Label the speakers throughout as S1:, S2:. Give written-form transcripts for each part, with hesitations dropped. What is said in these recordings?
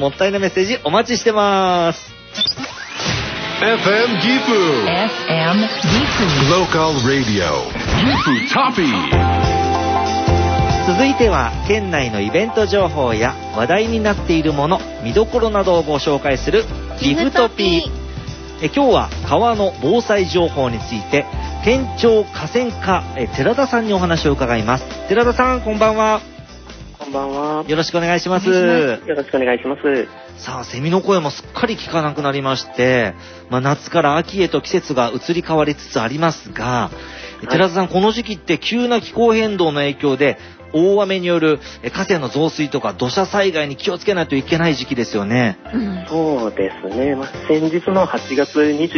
S1: もったいないメッセージお待ちしてます。
S2: FM Gifu Local Radio Gifu Toppy。
S1: 続いては県内のイベント情報や話題になっているもの、見どころなどをご紹介するギフトピー。今日は川の防災情報について県庁河川課寺田さんにお話を伺います。寺田さん、こんばんは。
S3: こんばんは。
S1: よろしくお願いします。
S3: よろしくお願いします。
S1: さあ、セミの声もすっかり聞かなくなりまして、夏から秋へと季節が移り変わりつつありますが、寺田さん、この時期って急な気候変動の影響で大雨による河川の増水とか土砂災害に気をつけないといけない時期ですよね。
S3: そうですね、先日の8月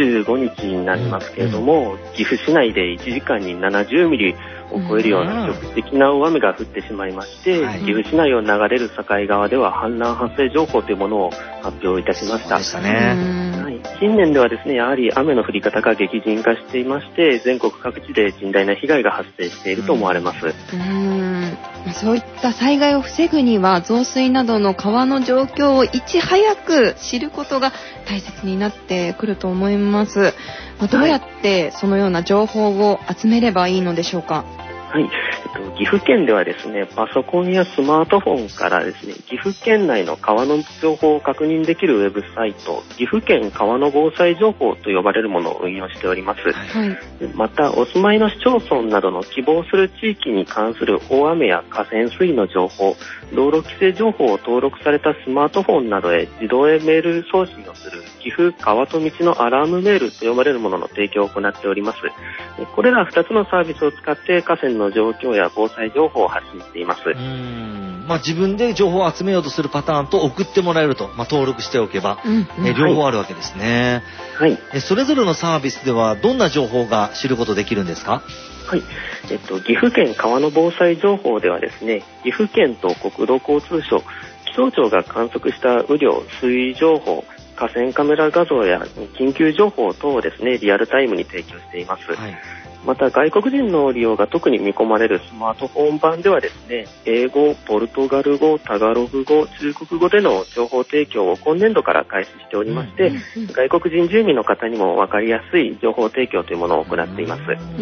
S3: 25日になりますけれども、岐阜市内で1時間に70ミリを超えるような局地的な大雨が降ってしまいまして、岐阜市内を流れる境川では氾濫発生情報というものを発表いたしました。
S1: そうでしたね。
S3: 近年ではですね、やはり雨の降り方が激甚化していまして、全国各地で甚大な被害が発生していると思われます。
S4: そういった災害を防ぐには、増水などの川の状況をいち早く知ることが大切になってくると思います。どうやってそのような情報を集めればいいのでしょうか？
S3: 岐阜県ではですね、パソコンやスマートフォンからですね、岐阜県内の川の情報を確認できるウェブサイト、岐阜県川の防災情報と呼ばれるものを運用しております。また、お住まいの市町村などの希望する地域に関する大雨や河川水位の情報、道路規制情報を登録されたスマートフォンなどへ自動メール送信をする岐阜川と道のアラームメールと呼ばれるものの提供を行っております。これら2つのサービスを使って河川の状況や防災情報を発信しています。
S1: 自分で情報を集めようとするパターンと送ってもらえると、登録しておけば、両方あるわけですね。それぞれのサービスではどんな情報が知ることできるんですか？
S3: 岐阜県川の防災情報ではですね、岐阜県と国土交通省、気象庁が観測した雨量、水位情報、河川カメラ画像や緊急情報等をですね、リアルタイムに提供しています。また、外国人の利用が特に見込まれるスマートフォン版ではですね、英語、ポルトガル語、タガログ語、中国語での情報提供を今年度から開始しておりまして、外国人住民の方にも分かりやすい情報提供というものを行っています。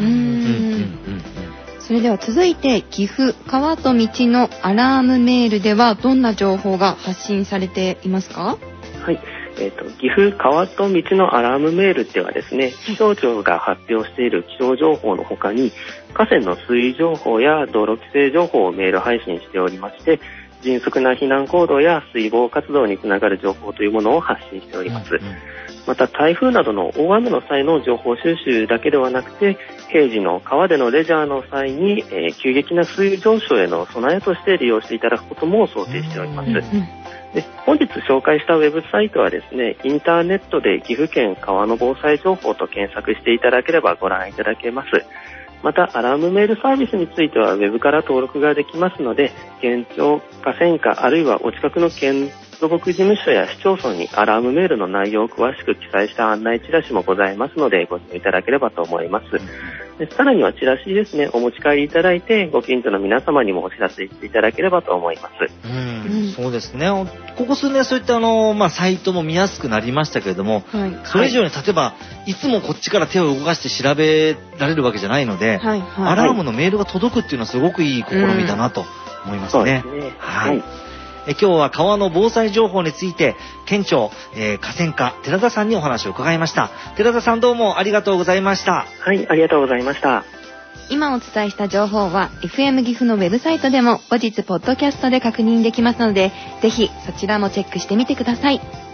S4: それでは続いて、岐阜川と道のアラームメールではどんな情報が発信されていますか？
S3: 岐阜川と道のアラームメールではですね、気象庁が発表している気象情報の他に、河川の水位情報や道路規制情報をメール配信しておりまして、迅速な避難行動や水防活動につながる情報というものを発信しております。また、台風などの大雨の際の情報収集だけではなくて、平時の川でのレジャーの際に、急激な水位上昇への備えとして利用していただくことも想定しております。で、本日紹介したウェブサイトはですね、インターネットで岐阜県川の防災情報と検索していただければご覧いただけます。また、アラームメールサービスについてはウェブから登録ができますので、県庁、河川課、あるいはお近くの県土木事務所や市町村にアラームメールの内容を詳しく記載した案内チラシもございますので、ご利用いただければと思います。で、さらにはチラシですね、お持ち帰りいただいて、ご近所の皆様にもお知らせしていただければと思います。
S1: そうですね。ここ数年そういったサイトも見やすくなりましたけれども、それ以上に例えばいつもこっちから手を動かして調べられるわけじゃないので、アラームのメールが届くっていうのはすごくいい試みだなと思いますね。今日は川の防災情報について県庁、河川課寺田さんにお話を伺いました。寺田さん、どうもありがとうございました。
S3: ありがとうございました。
S4: 今お伝えした情報は FM 岐阜のウェブサイトでも後日ポッドキャストで確認できますので、ぜひそちらもチェックしてみてください。